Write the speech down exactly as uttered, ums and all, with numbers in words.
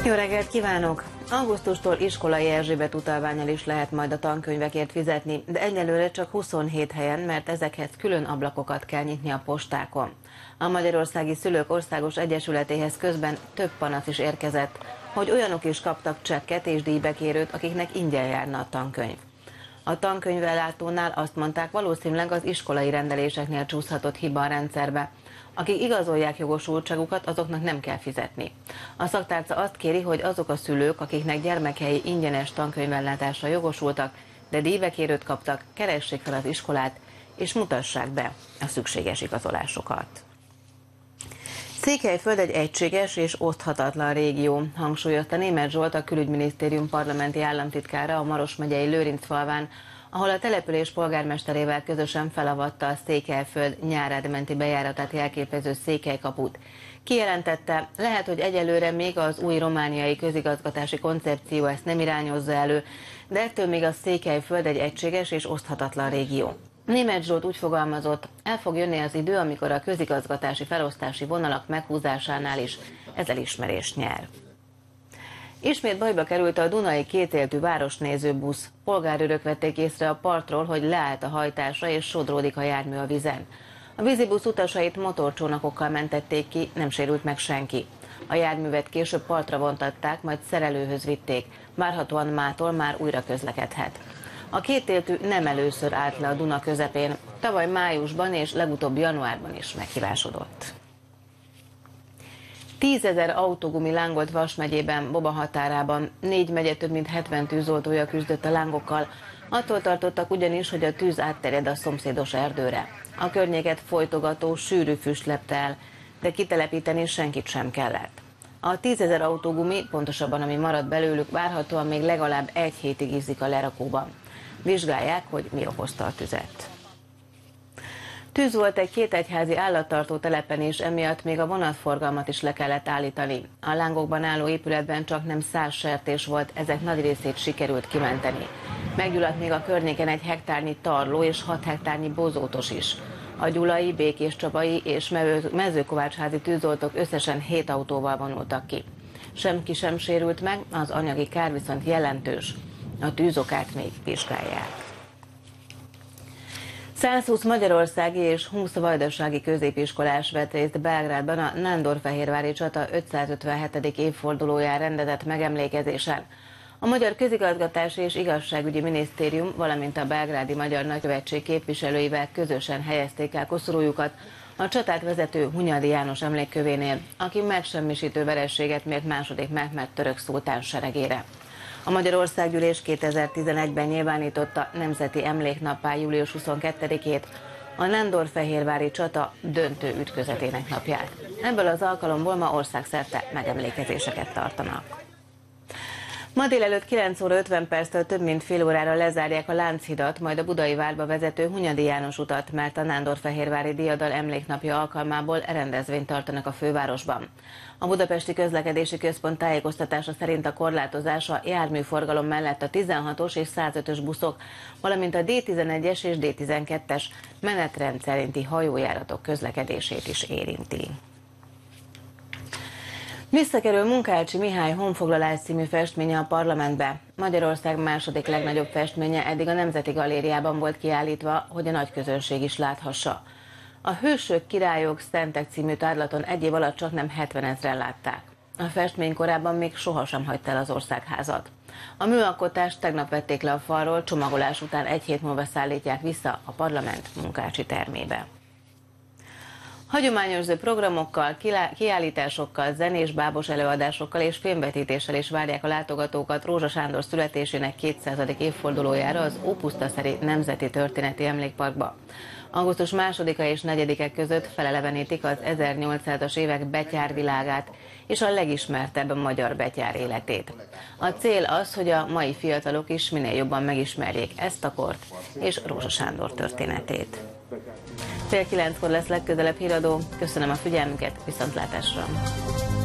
Jó reggelt kívánok! Augusztustól iskolai Erzsébet utalvánnyal is lehet majd a tankönyvekért fizetni, de egyelőre csak huszonhét helyen, mert ezekhez külön ablakokat kell nyitni a postákon. A Magyarországi Szülők Országos Egyesületéhez közben több panasz is érkezett, hogy olyanok is kaptak csekket és díjbekérőt, akiknek ingyen járna a tankönyv. A tankönyvellátónál azt mondták, valószínűleg az iskolai rendeléseknél csúszhatott hiba a rendszerbe. Akik igazolják jogosultságukat, azoknak nem kell fizetni. A szaktárca azt kéri, hogy azok a szülők, akiknek gyermekei ingyenes tankönyvellátásra jogosultak, de díjbekérőt kaptak, keressék fel az iskolát, és mutassák be a szükséges igazolásokat. Székelyföld egy egységes és oszthatatlan régió, hangsúlyozta Németh Zsolt, a Külügyminisztérium parlamenti államtitkára a Maros megyei Lőrincfalván, ahol a település polgármesterével közösen felavatta a Székelyföld Nyárád menti bejáratát jelképező Székelykaput. Kijelentette, lehet, hogy egyelőre még az új romániai közigazgatási koncepció ezt nem irányozza elő, de ettől még a Székelyföld egy egységes és oszthatatlan régió. Németh Zsolt úgy fogalmazott, el fog jönni az idő, amikor a közigazgatási felosztási vonalak meghúzásánál is ez elismerést nyer. Ismét bajba került a dunai kétéltű városnéző busz. Polgárőrök vették észre a partról, hogy leállt a hajtásra és sodródik a jármű a vízen. A vízibusz utasait motorcsónakokkal mentették ki, nem sérült meg senki. A járművet később partra vontatták, majd szerelőhöz vitték. Várhatóan mától már újra közlekedhet. A kétéltű nem először állt le a Duna közepén, tavaly májusban és legutóbb januárban is meghibásodott. Tízezer autógumi lángolt Vas megyében, Boba határában. Négy megye több mint hetven tűzoltója küzdött a lángokkal. Attól tartottak ugyanis, hogy a tűz átterjed a szomszédos erdőre. A környéket folytogató, sűrű füst lepte el, de kitelepíteni senkit sem kellett. A tízezer autógumi, pontosabban ami maradt belőlük, várhatóan még legalább egy hétig izzik a lerakóban. Vizsgálják, hogy mi okozta a tüzet. Tűz volt egy kétegyházi állattartó telepen is, emiatt még a vonatforgalmat is le kellett állítani. A lángokban álló épületben csak nem száz sertés volt, ezek nagy részét sikerült kimenteni. Meggyulladt még a környéken egy hektárnyi tarló és hat hektárnyi bozótos is. A gyulai, békéscsabai és mezőkovácsházi tűzoltók összesen hét autóval vonultak ki. Semki sem sérült meg, az anyagi kár viszont jelentős. A tűzokát még vizsgálják. száz húsz magyarországi és húsz vajdasági középiskolás vett részt Belgrádban a Nándorfehérvári csata ötszázötvenhetedik évfordulóján rendezett megemlékezésen. A Magyar Közigazgatási és Igazságügyi Minisztérium, valamint a Belgrádi Magyar Nagykövetség képviselőivel közösen helyezték el koszorújukat a csatát vezető Hunyadi János emlékkövénél, aki megsemmisítő vereséget mért második Mehmed török szultán seregére. A Magyarországgyűlés kétezer-tizenegyben nyilvánította nemzeti emléknappá július huszonkettedikét, a Nándorfehérvári csata döntő ütközetének napját. Ebből az alkalomból ma országszerte megemlékezéseket tartanak. Ma délelőtt kilenc óra ötven perctől több mint fél órára lezárják a Lánchidat, majd a Budai várba vezető Hunyadi János utat, mert a Nándorfehérvári diadal emléknapja alkalmából rendezvényt tartanak a fővárosban. A Budapesti Közlekedési Központ tájékoztatása szerint a korlátozás a járműforgalom mellett a tizenhatos és százötös buszok, valamint a dé tizenegyes és dé tizenkettes menetrend szerinti hajójáratok közlekedését is érinti. Visszakerül Munkácsi Mihály Honfoglalás című festménye a parlamentbe. Magyarország második legnagyobb festménye eddig a Nemzeti Galériában volt kiállítva, hogy a nagy közönség is láthassa. A Hősök, Királyok, Szentek című tárlaton egy év alatt csaknem hetvenezren látták. A festmény korábban még sohasem hagyta el az országházat. A műalkotást tegnap vették le a falról, csomagolás után egy hét múlva szállítják vissza a parlament Munkácsi termébe. Hagyományőrző programokkal, kiállításokkal, zenés bábos előadásokkal és filmvetítéssel is várják a látogatókat Rózsa Sándor születésének kétszázadik évfordulójára az Ópusztaszeri Nemzeti Történeti Emlékparkba. Augusztus másodika és negyedike között felelevenítik az ezernyolcszázas évek betyárvilágát és a legismertebb magyar betyár életét. A cél az, hogy a mai fiatalok is minél jobban megismerjék ezt a kort és Rózsa Sándor történetét. Fél kilenckor lesz legközelebb híradó. Köszönöm a figyelmüket, viszontlátásra!